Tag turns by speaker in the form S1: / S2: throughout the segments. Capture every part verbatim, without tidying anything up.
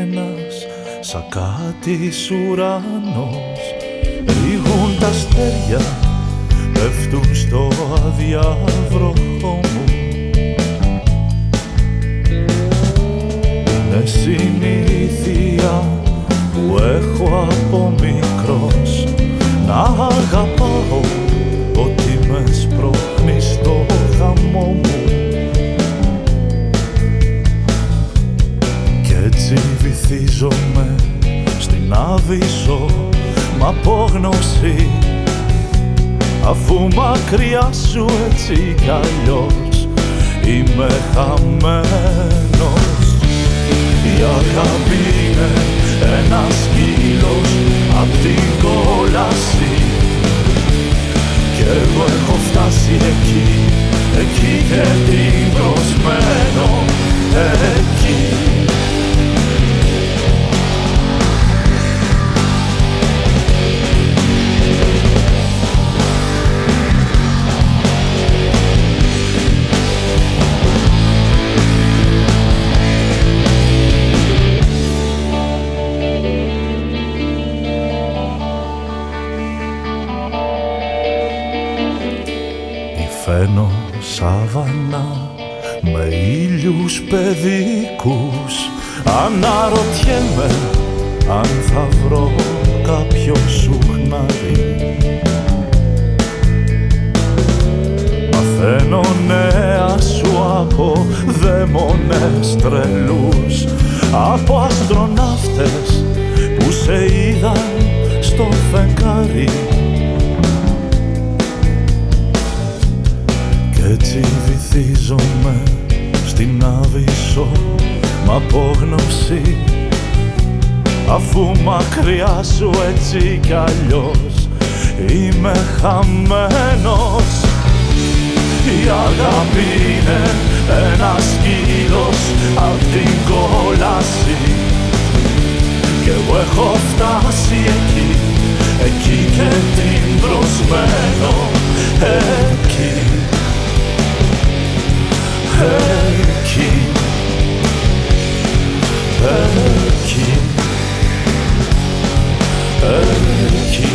S1: ένας σαν κάτι ουρανός. Ρίγουν τα αστέρια, πέφτουν στο αδιάβροχο μου. Είναι συνήθεια που έχω από μικρός, να αγαπάω ότι με σπρώχνει στο χαμό μου. Κι έτσι βυθίζομαι στην άβυσσο μ' απόγνωση, αφού μακριά σου έτσι κι αλλιώς είμαι χαμένος. Η αγάπη είναι ένας σκύλος απ' την κόλαση κι εγώ έχω φτάσει εκεί, εκεί και την προσμένω εκεί. Φαίνω σάβανα με ήλιους παιδικούς. Αναρωτιέμαι αν θα βρω κάποιο σου χνάρι. Μαθαίνω νέα σου από δαίμονες τρελούς, από αστροναύτες που σε είδαν στο φεγγάρι. Έτσι βυθίζομαι στην άβυσσο μ' απόγνωση, αφού μακριά σου έτσι κι αλλιώς είμαι χαμένος. Η αγάπη είναι ένας σκύλος απ' την κόλαση κι εγώ έχω φτάσει εκεί, εκεί και την προσμένω εκεί. Εκεί, εκεί, εκεί.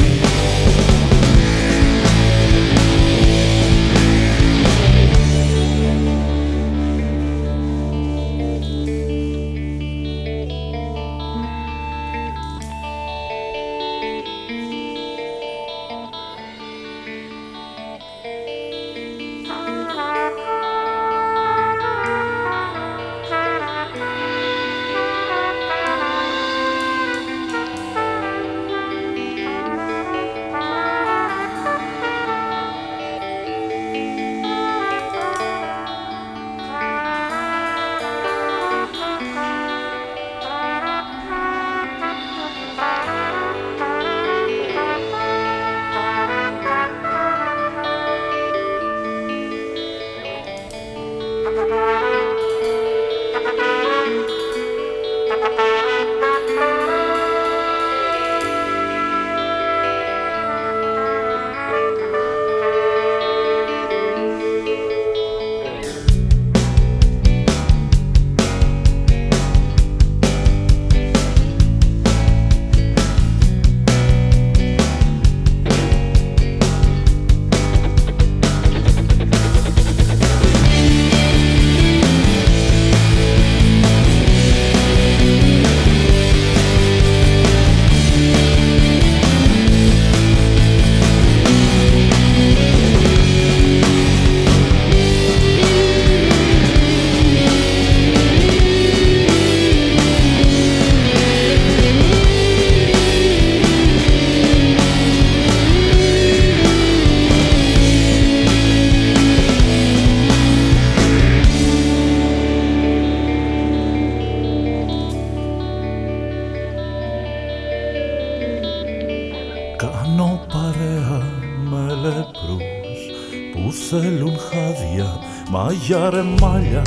S1: Κάνω παρέα με λεπρούς που θέλουν χάδια, μάγια ρεμάλια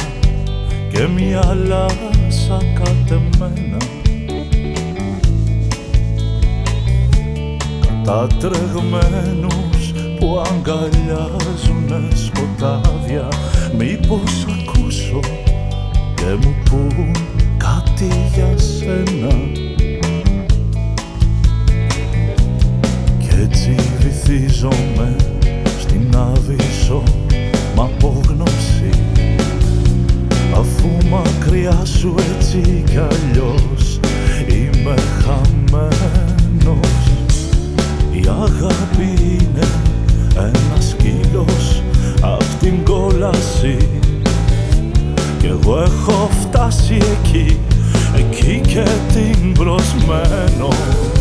S1: και μια λάσα κατεμένα. Κατατρεγμένους που αγκαλιάζουνε σκοτάδια, μήπως ακούσω και μου πουν κάτι για σένα. Κι έτσι βυθίζομαι στην άβυσσο μ' απόγνωση, αφού μακριά σου έτσι κι αλλιώς είμαι χαμένος. Η αγάπη είναι ένα σκύλος απ' την κόλαση κι εγώ έχω φτάσει εκεί, εκεί και την προσμένω.